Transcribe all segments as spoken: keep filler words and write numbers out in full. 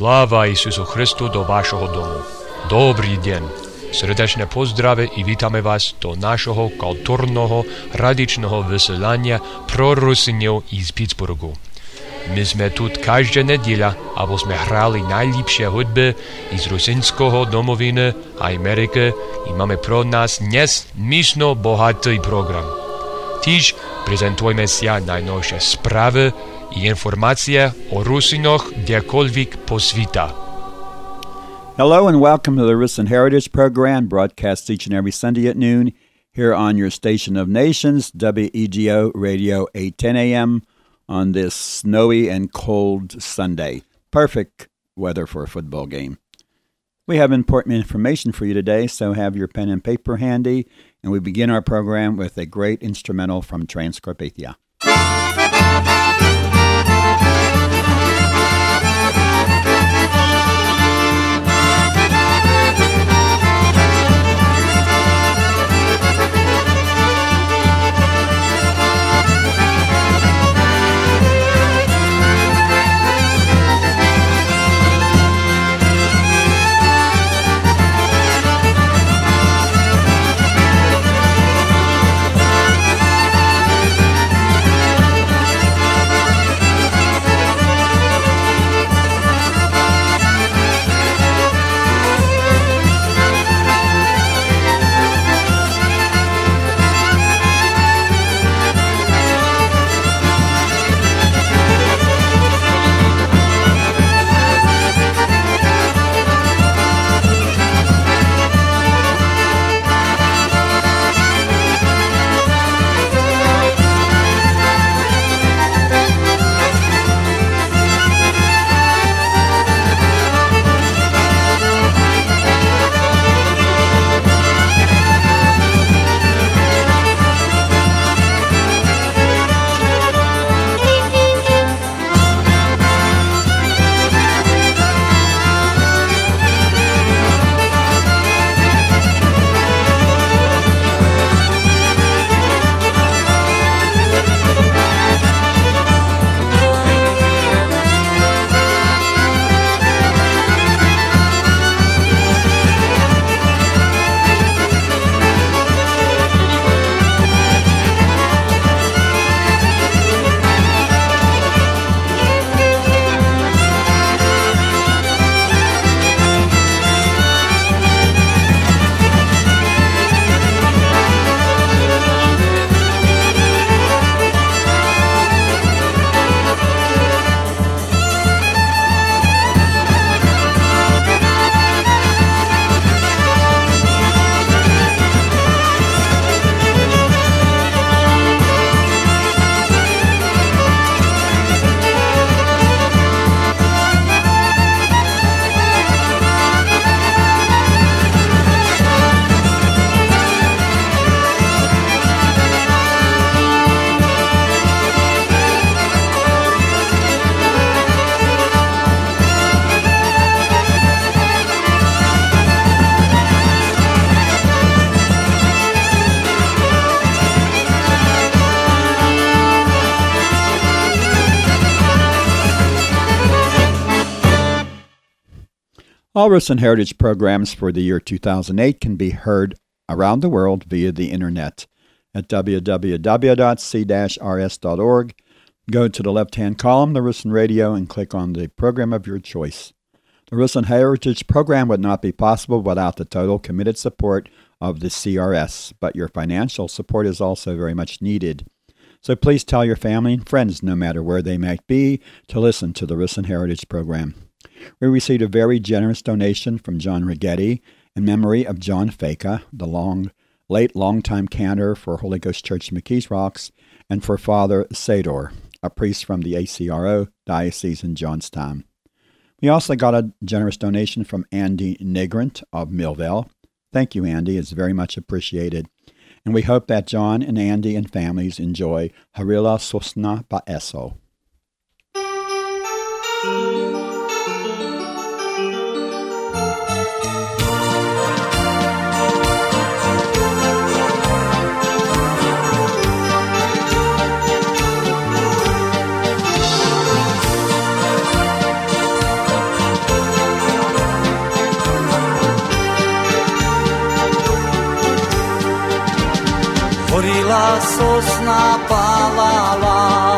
Slava Isusu Hristu do vašeho domu. Dobrý deň. Srdečné pozdrave i vítame vás do našeho kultúrneho radičného vysielania pro Rusinov iz Pittsburghu. My sme tu každá nedeľa, aby sme hrali najlepšie hudby iz rusinského domoviny a Ameriky i máme pro nás dnes myšno bohatý program. Tiež prezentujeme si najnovšie správy i informácie o Rusinoch kdekoľvek po sveta. Hello and welcome to the Rusin Heritage Program, broadcast each and every Sunday at noon here on your station of nations, W E G O Radio eight ten a.m. on this snowy and cold Sunday. Perfect weather for a football game. We have important information for you today, so have your pen and paper handy, and we begin our program with a great instrumental from Transcarpathia. All Rusin Heritage programs for the year two thousand eight can be heard around the world via the internet at w w w dot c dash r s dot org. Go to the left-hand column, the Rusin Radio, and click on the program of your choice. The Rusin Heritage program would not be possible without the total committed support of the C R S, but your financial support is also very much needed. So please tell your family and friends, no matter where they might be, to listen to the Rusin Heritage program. We received a very generous donation from John Rigetti in memory of John Faka, the long, late longtime cantor for Holy Ghost Church McKees Rocks, and for Father Sador, a priest from the A C R O Diocese in Johnstown. We also got a generous donation from Andy Nigrant of Millville. Thank you, Andy. It's very much appreciated. And we hope that John and Andy and families enjoy Harila Sosna Ba'eso. Horila sosna palala,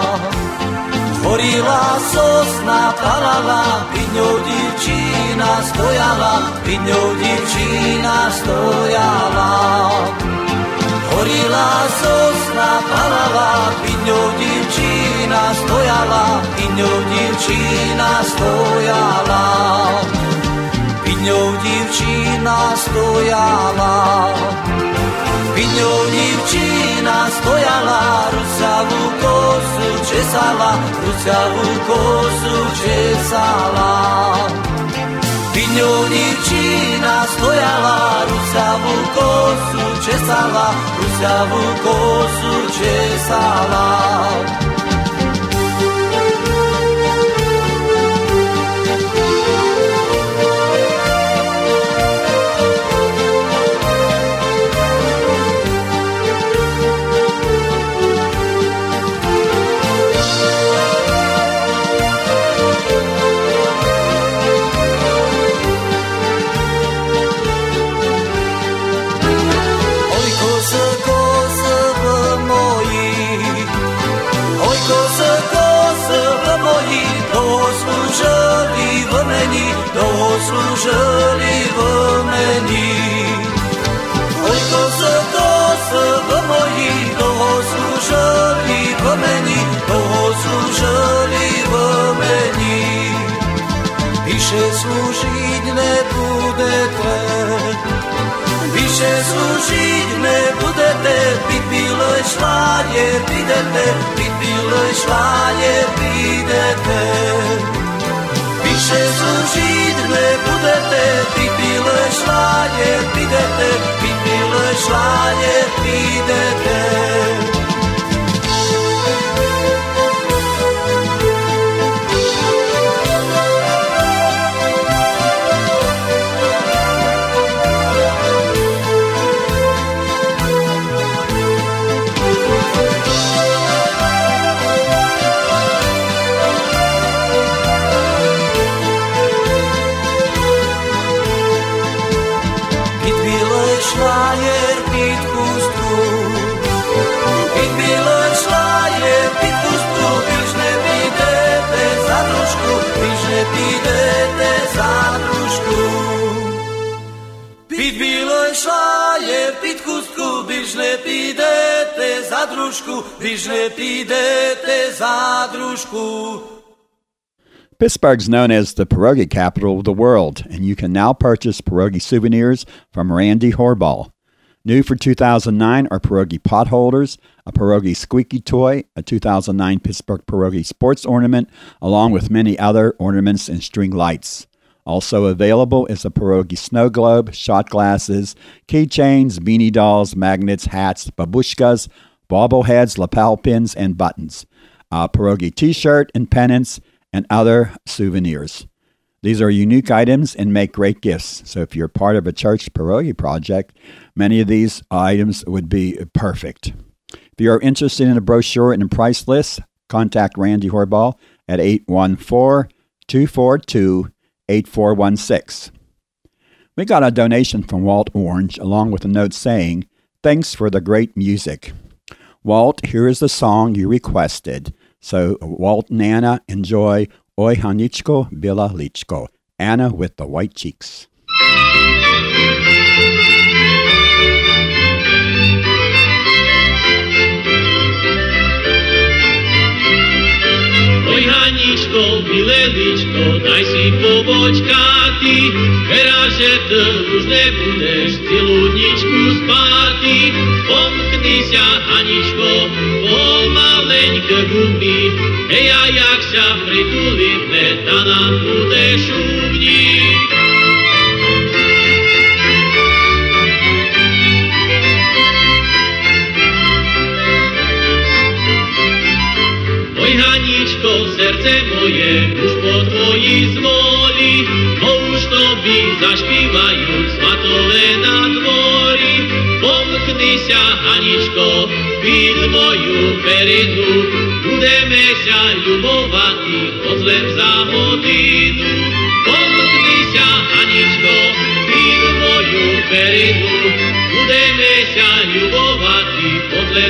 horila sosna palala, pred ňou divčina stojala, pred ňou divčina stojala. Horila sosna palala, pred ňou divčina stojala, pred ňou divčina stojala. Pred ňou divčina stojala, pred ňou divčina stojala, rusavú kosu česala, rusavú kosu česala. Pred ňou divčina stojala, rusavú kosu česala, rusavú kosu česala. Slúžili v mení. Oj, kose, kose v moji, toho slúžili v mení, toho slúžili v mení. Vyše slúžiť nebudete, vyše slúžiť nebudete, byť bíle šláje pidete, byť bíle šláje pidete. Vyše slúžiť nebudete, byť bíle šláje pidete, byť bíle šláje pidete. Pittsburgh is known as the pierogi capital of the world, and you can now purchase pierogi souvenirs from Randy Horball. New for two thousand nine are pierogi pot holders, a pierogi squeaky toy, a two thousand nine Pittsburgh pierogi sports ornament, along with many other ornaments and string lights. Also available is a pierogi snow globe, shot glasses, keychains, beanie dolls, magnets, hats, babushkas, bobbleheads, lapel pins, and buttons, a pierogi t-shirt and pennants, and other souvenirs. These are unique items and make great gifts. So if you're part of a church pierogi project, many of these items would be perfect. If you're interested in a brochure and a price list, contact Randy Horball at eight one four, two four two, eight four one six. We got a donation from Walt Orange along with a note saying, "Thanks for the great music." Walt, here is the song you requested. So Walt and Anna, enjoy Oj Haniczko, Bila Liczko. Anna with the white cheeks. Oj Haniczko, Bileličko, daj si pobočkáty, verá, že ty už nebudeš celúdničku spáty. Pomkni sa, Haničko, pomaleňke gubi, hej a jak sa pritulíme, tá nám budeš uvni. Oj Haničko, srdce moje, už po tvoji zvoli, bo už tobі zašpívajú svatové na dvori. Pomkni sa, Haničko, pід moju perinu, budeme sa ľubovati od zlem za hodinu. Pomkni sa, Haničko, pід moju perinu, budeme sa ľubovati od zlem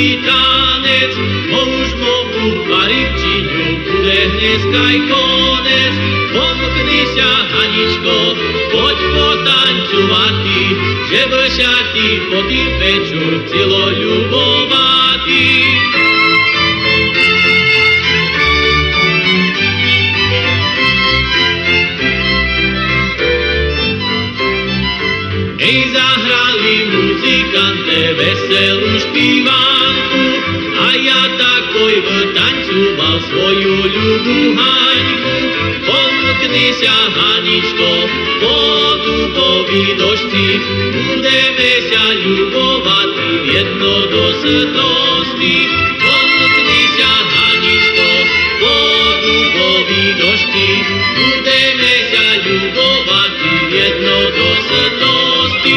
i tanec, bo už mohu pari v čiňu, bude dneska aj konec. Pomkni sa, Haničko, poď potancovať ty, že vršia ty po tým večer celoľubovatý. Ej, zahrali muzikante veselú špívanku, a ja takoj vtancoval svoju ľubú Haňku. Pomkni sa, Haničko, po dubový došci, budeme sa ľubovať jedno do svetlosti. Pomkni sa, Haničko, po dubový došci, budeme sa ľubovať jedno do svetlosti.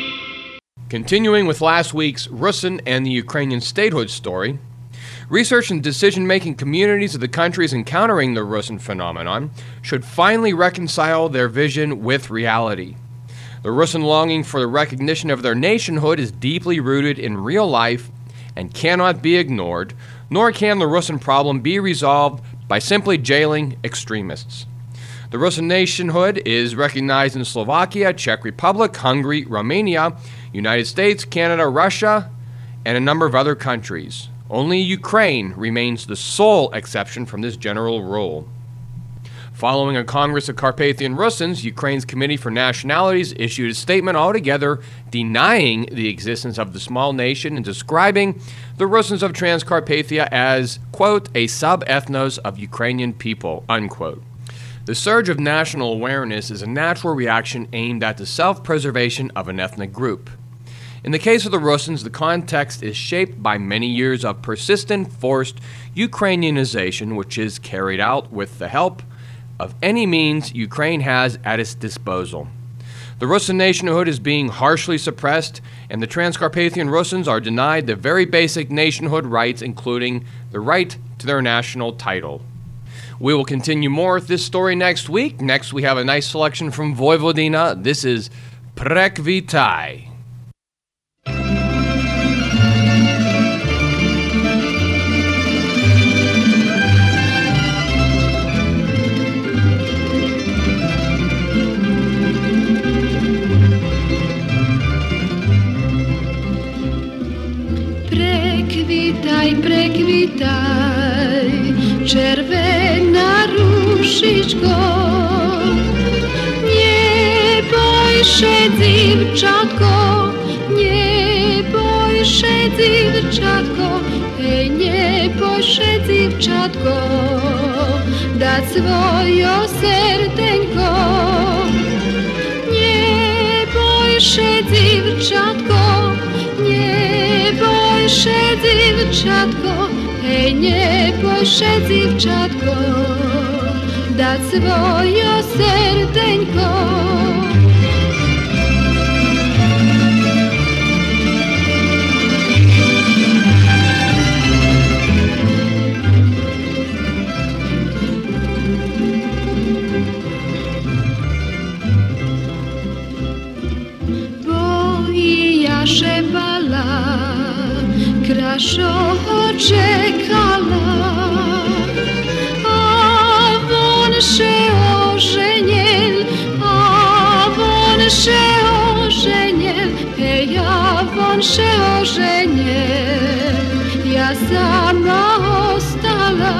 Continuing with last week's Rusin and the Ukrainian statehood story, research and decision-making communities of the countries encountering the Rusin phenomenon should finally reconcile their vision with reality. The Rusin longing for the recognition of their nationhood is deeply rooted in real life and cannot be ignored, nor can the Rusin problem be resolved by simply jailing extremists. The Rusin nationhood is recognized in Slovakia, Czech Republic, Hungary, Romania, United States, Canada, Russia, and a number of other countries. Only Ukraine remains the sole exception from this general rule. Following a Congress of Carpathian Rusins, Ukraine's Committee for Nationalities issued a statement altogether denying the existence of the small nation and describing the Rusins of Transcarpathia as, quote, a sub-ethnos of Ukrainian people, unquote. The surge of national awareness is a natural reaction aimed at the self-preservation of an ethnic group. In the case of the Rusins, the context is shaped by many years of persistent forced Ukrainianization, which is carried out with the help of any means Ukraine has at its disposal. The Rusin nationhood is being harshly suppressed, and the Transcarpathian Rusins are denied the very basic nationhood rights, including the right to their national title. We will continue more with this story next week. Next, we have a nice selection from Vojvodina. This is Prekvitaj. Prekvitaj, prekvitaj, červena rušičko. Nie boj się, dziewczatko, nie boj się, dziewczatko, hej, nie boj się, dziewczatko, dać swoje serdeńko. Nie boj się, dziewczatko, nie boj się, dziewczatko, hej, nie boj się, dziewczatko, dać swoje serdeńko. Bo i ja się bala, kraszo czekala, a won się ożeniel, a won się ożeniel, hej, a won się ożeniel, ja sama ostala,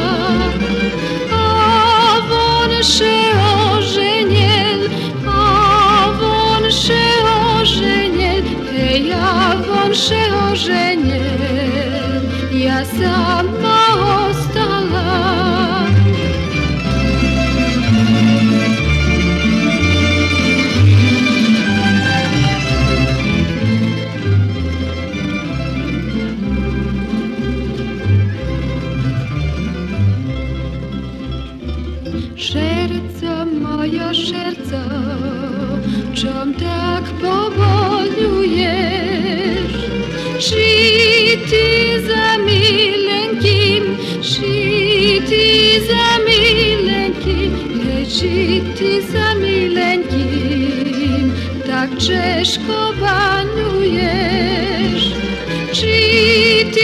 a won się ożeniel, a won się ożeniel, hej, a won się ożeniel, ja sama ostala. Serce moje, serce, czym tak powolujesz? Czy ty za milenkim, czy ty za milenkim, czy ty za milenkim, tak ciężko panujesz? Czy ty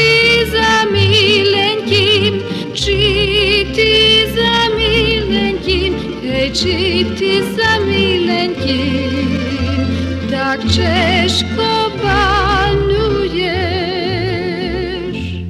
Heci ti zamilenkim, tak češko banuješ.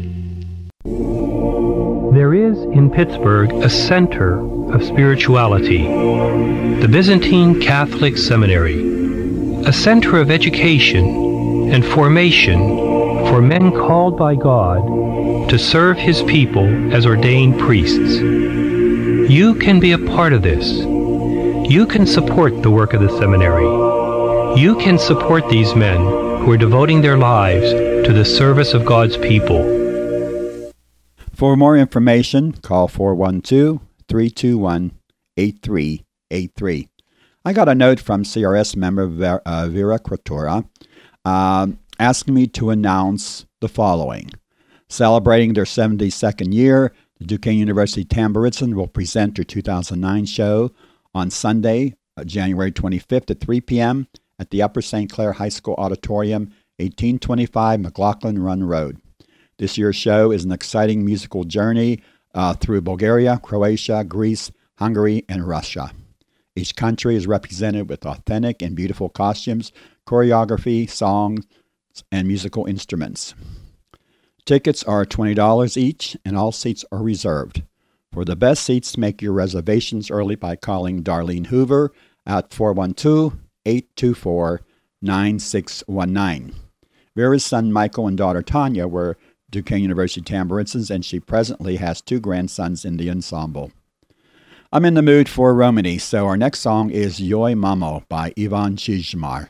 There is in Pittsburgh a center of spirituality, the Byzantine Catholic Seminary, a center of education and formation for men called by God to serve His people as ordained priests. You can be a part of this. You can support the work of the seminary. You can support these men who are devoting their lives to the service of God's people. For more information, call four one two, three two one, eight three eight three. I got a note from C R S member Vera, uh, Vera Kratora uh, asking me to announce the following. Celebrating their seventy-second year, the Duquesne University Tamburitzan will present their two thousand nine show on Sunday, uh, January twenty-fifth at three p.m. at the Upper Saint Clair High School Auditorium, eighteen twenty-five McLaughlin Run Road. This year's show is an exciting musical journey uh, through Bulgaria, Croatia, Greece, Hungary, and Russia. Each country is represented with authentic and beautiful costumes, choreography, songs, and musical instruments. Tickets are twenty dollars each, and all seats are reserved. For the best seats, make your reservations early by calling Darlene Hoover at four one two, eight two four, nine six one nine. Vera's son Michael and daughter Tanya were Duquesne University Tamburitzans, and she presently has two grandsons in the ensemble. I'm in the mood for Romany, so our next song is Joj Mamo by Ivan Čizmar.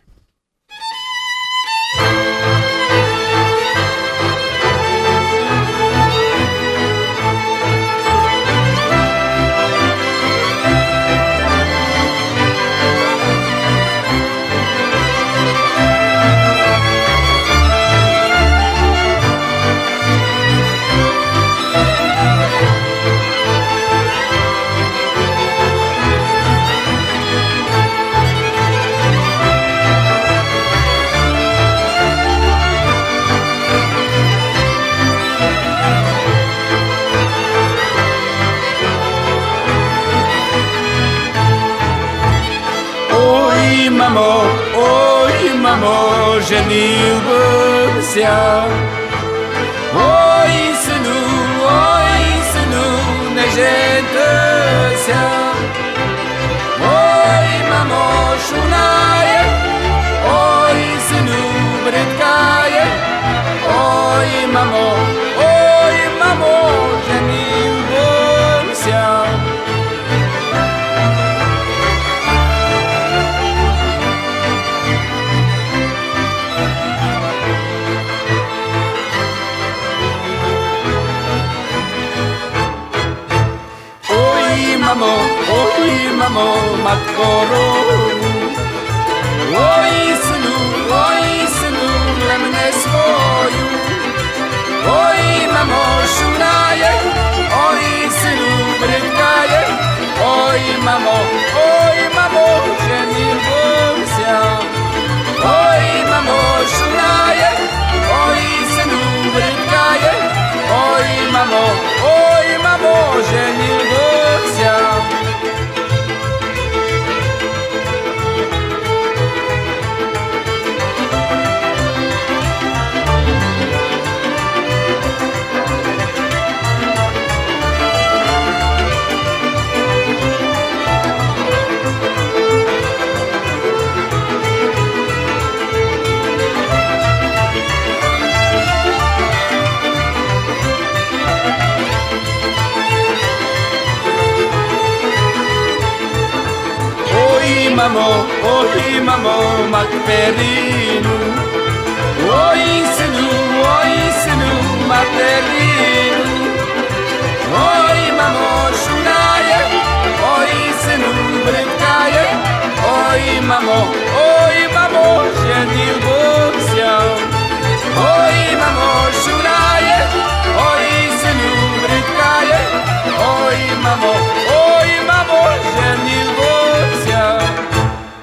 Mamo, oj mamo, ženil bym się. Oj synu, oj synu, nie żędę się. Oj mamo, szunaje, oj synu, brytkaje. Oj mamo, oj mamo, ženil bym się. Mamo, oj mamo, matko roju. Oj synu, oj synu, dla mnie swoju. Oj mamo, szunaje, oj synu, brytkaje. Oj mamo, oj mamo, ženil się. Oj mamo, szunaje, oj synu, brytkaje. Oj mamo, oj mamo, ženil się. Mamo, oj mamo, materinu. Oj synu, oj synu, materinu. Oj mamo, szunaje, oj synu, brytkaje. Oj mamo, oj mamo, ženil bym się. Oj mamo, szunaje, oj synu, brytkaje. Oj mamo, oj mamo, ženil bym się.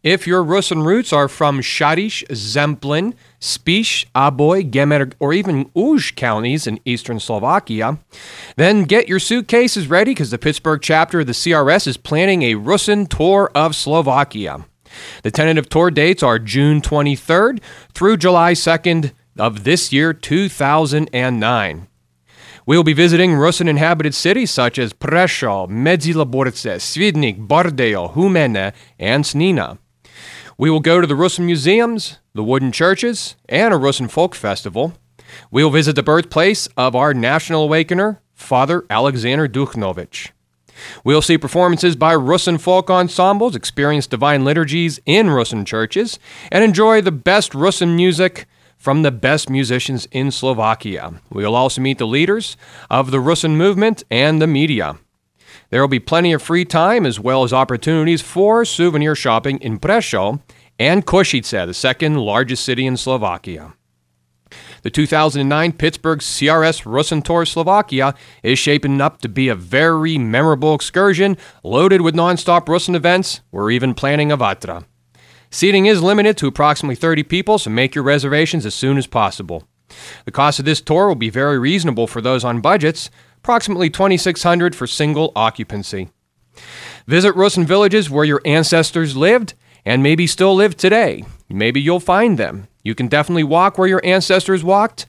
If your Rusin roots are from Šariš, Zemplín, Spiš, Aboj, Gemer, or even Už counties in eastern Slovakia, then get your suitcases ready because the Pittsburgh chapter of the C R S is planning a Rusin tour of Slovakia. The tentative tour dates are June twenty-third through July second of this year, two thousand nine. We will be visiting Rusin-inhabited cities such as Prešov, Medzilaborce, Svidnik, Bardejov, Humene, and Snina. We will go to the Rusin museums, the wooden churches, and a Rusin folk festival. We will visit the birthplace of our national awakener, Father Alexander Duchnovich. We will see performances by Rusin folk ensembles, experience divine liturgies in Rusin churches, and enjoy the best Rusin music from the best musicians in Slovakia. We will also meet the leaders of the Rusin movement and the media. There will be plenty of free time as well as opportunities for souvenir shopping in Prešov and Košice, the second largest city in Slovakia. The two thousand nine Pittsburgh C R S Rusin Tour Slovakia is shaping up to be a very memorable excursion loaded with non-stop Rusin events. We're even planning a Vatra. Seating is limited to approximately thirty people, so make your reservations as soon as possible. The cost of this tour will be very reasonable for those on budgets, approximately twenty-six hundred dollars for single occupancy. Visit Rusin villages where your ancestors lived and maybe still live today. Maybe you'll find them. You can definitely walk where your ancestors walked.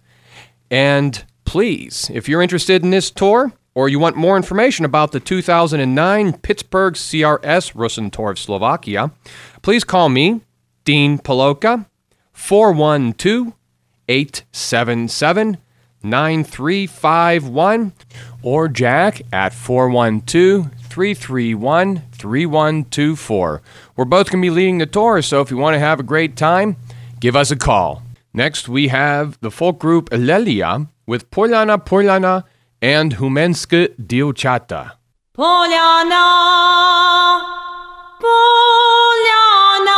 And please, if you're interested in this tour or you want more information about the two thousand nine Pittsburgh C R S Rusin Tour of Slovakia, please call me, Dean Paloka, four one two, eight seven seven, nine three five one, or Jack at four one two, three three one, three one two four. We're both going to be leading the tour, so if you want to have a great time, give us a call. Next, we have the folk group Lelia with Poljana Poljana and Humenske Dievčata. Poljana, Poljana,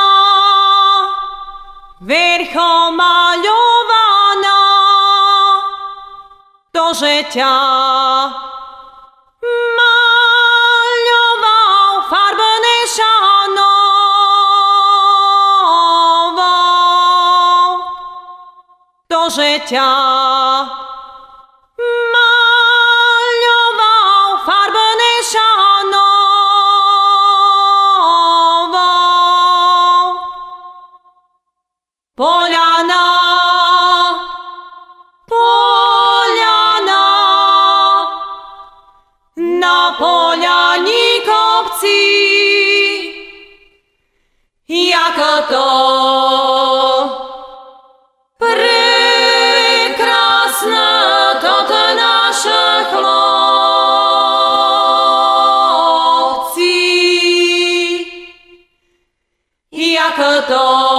verchom maľovaná, to, že ťa maľoval farbené šanoval, to, že ťa maľoval farbené šanoval. Poljana, Poljana, na poljani kopci, jako to prekrasne toto naše chlopci, jako to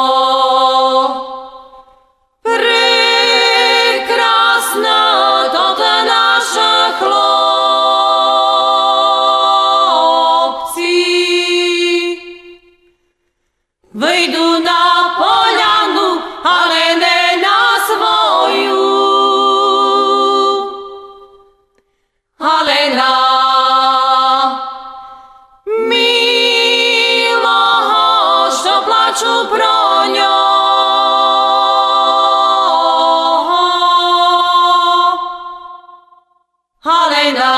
Vyjdu na poljanu, ale ne na svoju, ale na miloho, što plaču pro ňo. Ale na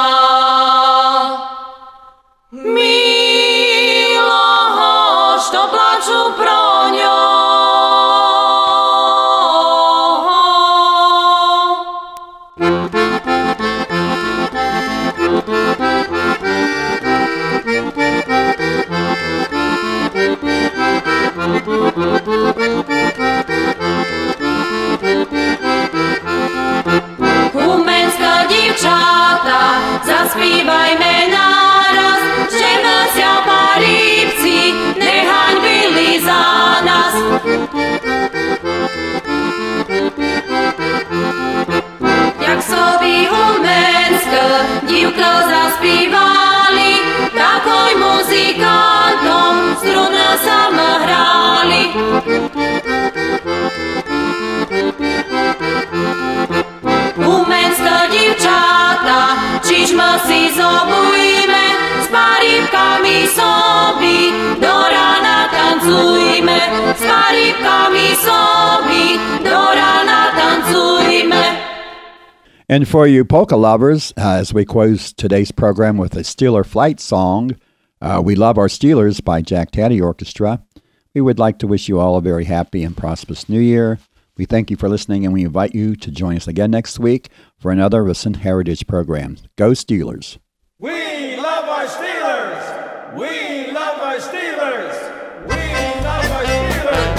miloho, što plaču pro ňo. Thank you. Priateľkami sobi do rana tancujme. And for you polka lovers, uh, as we close today's program with a Steeler Flight song, uh, We Love Our Steelers by Jack Taddy Orchestra, we would like to wish you all a very happy and prosperous New Year. We thank you for listening, and we invite you to join us again next week for another Listen Heritage program. Go Steelers! We love our Steelers! We love our Steelers! We love our Steelers!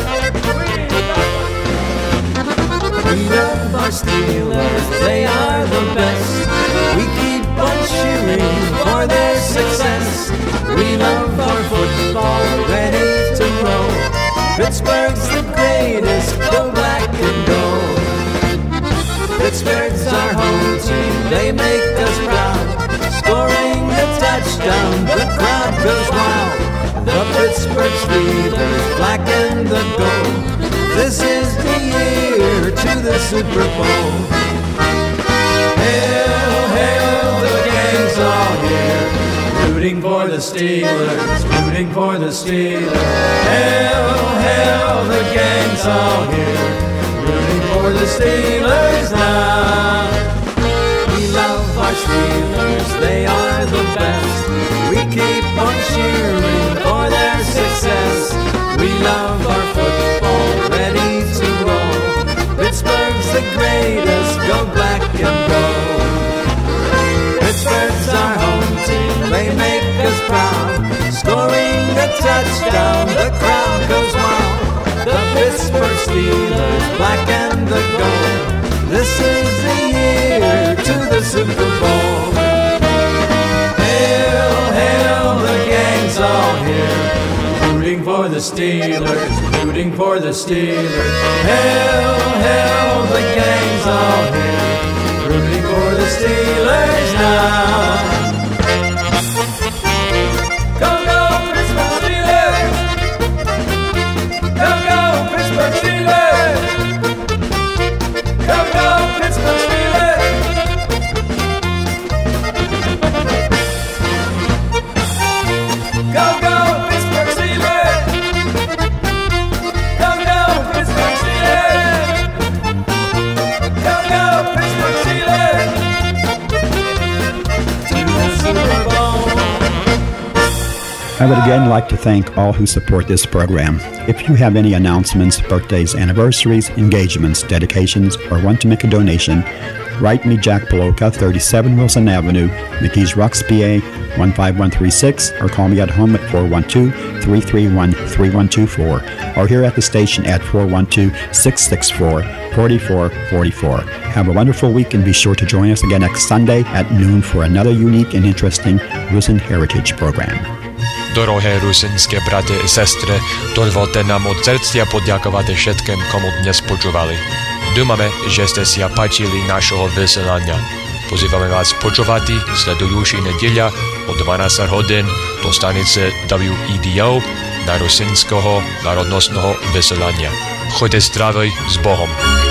We love our Steelers, they are the best. We keep on cheering for their success. We love our football, ready to roll. Pittsburgh's the greatest, go black and gold. Pittsburgh's our home team, they make us proud. Scoring a touchdown, the crowd goes wild. The Pittsburgh Steelers, black and the gold. This is the year to the Super Bowl. Hail, hail, the gang's all here, rooting for the Steelers, rooting for the Steelers. Hail, hail, the gang's all here, rooting for the Steelers now. We love our Steelers, they are the best. We keep on cheering for their success. We love our football, ready to roll. Pittsburgh's the greatest, go black and gold. Pittsburgh's our home team, they make us proud. Scoring a touchdown, the crowd goes wild. The Pittsburgh Steelers, black and the gold. This is the year to the Super Bowl. Hail, hail, the gang's all here, rooting for the Steelers, rooting for the Steelers. Hail, hail, the gang's all here, rooting for the Steelers now. Go, go, Pittsburgh Steelers! Go, go, Pittsburgh Steelers! Go, go, Pittsburgh Steelers! Go, go, Pittsburgh Steelers! Go, go, Pittsburgh Steelers! Go, go, Pittsburgh Steelers! To the Super Bowl. I would again like to thank all who support this program. If you have any announcements, birthdays, anniversaries, engagements, dedications, or want to make a donation, write me Jack Poloka, thirty-seven Wilson Avenue, McKees Rocks, P A, one five one three six, or call me at home at four one two, three three one, three one two four, or here at the station at four one two, six six four, four four four four. Have a wonderful week, and be sure to join us again next Sunday at noon for another unique and interesting Listen Heritage program. Дороге русинські брати і сестри, дозвольте нам od серця подякувати všetkým, komu dnes počúvali. Думаме, že ste si páčili našeho vysielania. Pozývame vás počúvať sledujúci nedeľa o dvanásť hodín do stanice W E D O na rusinského národnostného vysielania. Choďte zdravý s Bohom.